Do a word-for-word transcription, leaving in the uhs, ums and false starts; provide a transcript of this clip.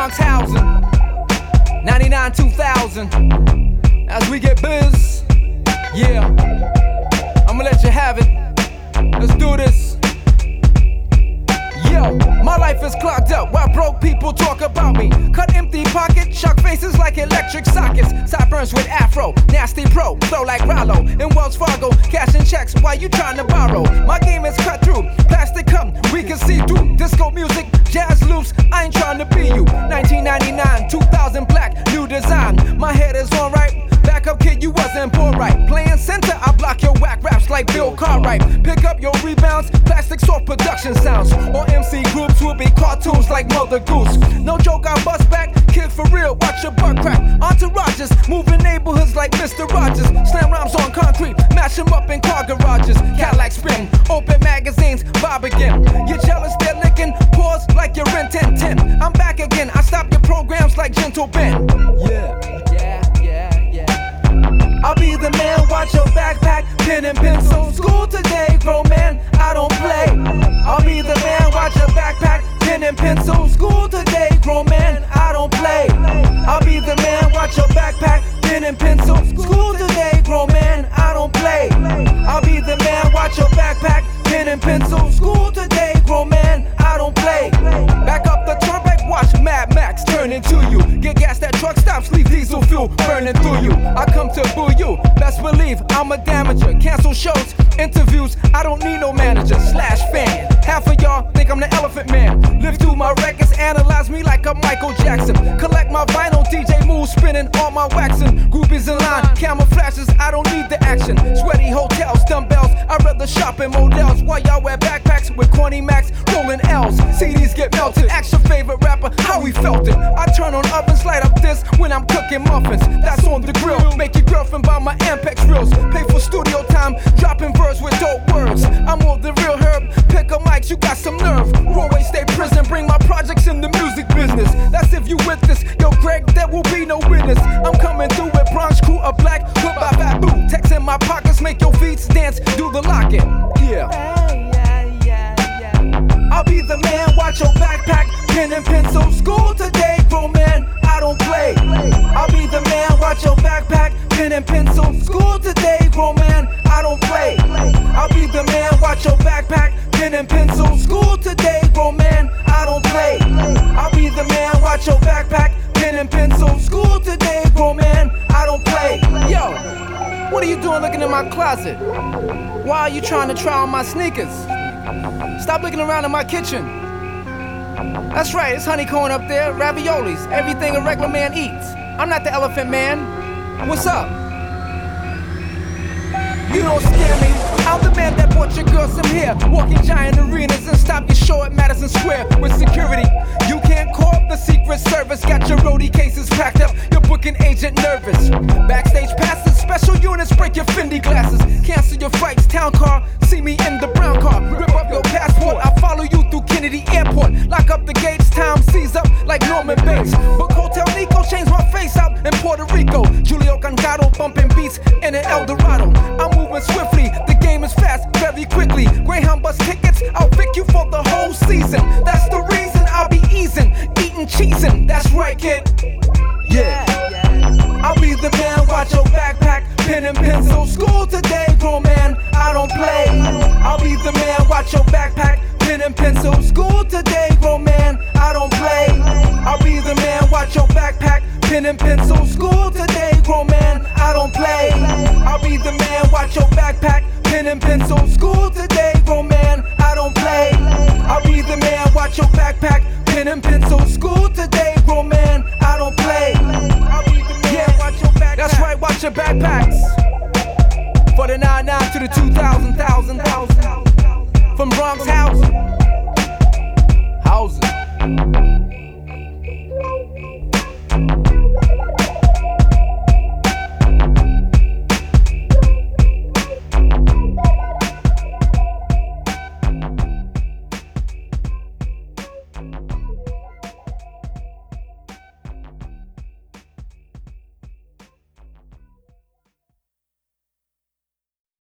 Bronx housing, ninety-nine two thousand. As we get biz, yeah, I'ma let you have it. Let's do this. Yo, my life is clogged up while broke people talk about me. Cut empty pocket, chuck faces like electric sockets. Sideburns with afro, nasty pro, flow like Rollo. In Wells Fargo, cashing checks while you trying to borrow. My game is cut through, plastic come, we can see through. Disco music, jazz loops, I ain't trying to be you. nineteen ninety-nine, two thousand black, new design. My head is on right. Back up, kid, you wasn't born right. Playing center, I block your whack raps like Bill Cartwright. Pick up your rebounds, plastic soft production sounds. Or M C groups will be cartoons like Mother Goose. No joke, I bust back, kid for real, watch your butt crack. Entourages, moving neighborhoods like Mister Rogers. Slam rhymes on concrete, mash them up in car garages. Cadillac spin, open magazines, bob again. You're jealous, they're licking, pause like you're in ten ten. I'm back again, I stop your programs like Gentle Ben. Yeah, yeah, yeah, yeah. I'll be the man, watch your backpack, pen and pencil. School today, grown man, I don't play. I'll be the man, watch your backpack, pen and pencil. School today, grown man, I don't play. I'll be the man, watch your backpack, pen and pencil. School today, grown man, I don't play. I'll be the man, watch your backpack, pen and pencil. School today, grown man, I don't play. Back up the turnpike, watch Mad Max turn into you. Get gas at truck stops, leave diesel fuel burning through you. I come to boo you, best believe I'm a damager. Cancel shows, interviews, I don't need no manager slash fan. Half of y'all think I'm the Elephant Man. Live through my records, analyze me like a Michael Jackson. Collect my vinyl, D J moves spinning, all my waxing. Groupies in line, camouflages, I don't need the action. Sweaty hotels, dumbbells, I'd rather shop in models. While y'all wear backpacks with corny Macs, rolling L's. C Ds get melted, ask your favorite rapper how we felt it. I turn on ovens, light up this when I'm cooking muffins. That's on the grill, make your girlfriend buy my Ampex reels. Pay for studio time, dropping verse with dope words. I'm all the real herb, pick up mics, you got some nerve. Roadway State Prison, bring my projects in the music business. That's if you with this, yo Greg, there will be no witness. I'm coming through with Bronx crew, a black whip by Babu. Text in my pockets, make your feet dance, do the locking. Yeah. I'll be the man, watch your backpack, pen and pencil. School today, grown man, I don't play. I'll be the man, watch your backpack, pen and pencil. School today, grown man, I don't play. I'll be the man, watch your backpack, pen and pencil. School today, grown man, I don't play. I'll be the man, watch your backpack, pen and pencil. School today, grown man, I don't play. Yo, what are you doing looking in my closet? Why are you trying to try on my sneakers? Stop looking around in my kitchen. That's right, it's honeycomb up there, raviolis, everything a regular man eats. I'm not the Elephant Man. What's up? You don't scare me. I'm the man that bought your girl some hair. Walking giant arenas and stop your show at Madison Square with security. You can't call up the Secret Service. Got your roadie cases packed up, your booking agent nervous. Backstage passes, special units break your Fendi glasses. Cancel your flights, town car, see me in the brown car. Rip up your passport, I'll follow you through Kennedy Airport. Lock up the gates, time seize up like Norman Bates. Book Hotel Nico, change my face out in Puerto Rico. Julio Cangado bumping beats in an El Dorado. I'm moving swiftly, the game is fast, very quickly. Greyhound bus tickets, I'll pick you for the whole season. That's the reason I'll be easing, eating cheesin'. That's right, kid. Yeah. I'll be the man, watch your backpack, pen and pencil. School today, grown man, I don't play. I'll be the man, watch your backpack, pen and pencil. School today, grown man, I don't play. I'll be the man, watch your backpack, pen and pencil. School today, grown man, I don't play. I'll be the man, watch your backpack, pen and pencil. School today, grown man, I don't play. I'll be the man, watch your backpack, pen and pencil. School today, grown man, I don't play. I'll be the man, yeah, watch your backpack. That's right, watch your backpacks. For the nine nine to the two thousand, thousand, thousand. From Bronx housing. Housing.